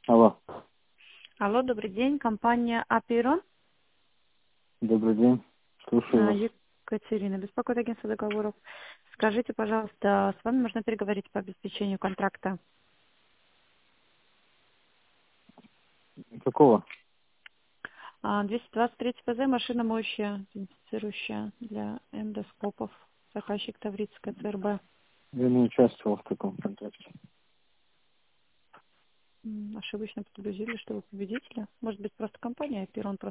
Алло, Алло, добрый день. Компания Апирон. добрый день. Слушаю вас. Екатерина, беспокоит агентство договоров. Скажите, пожалуйста, с вами можно переговорить по обеспечению контракта? Какого? 223 ПЗ, машина моющая, идентифицирующая для эндоскопов. Заказчик Таврическая ЦРБ. Я не участвовал в таком контракте. Ошибочно подгрузили, что вы победители. Может быть, просто компания Апирон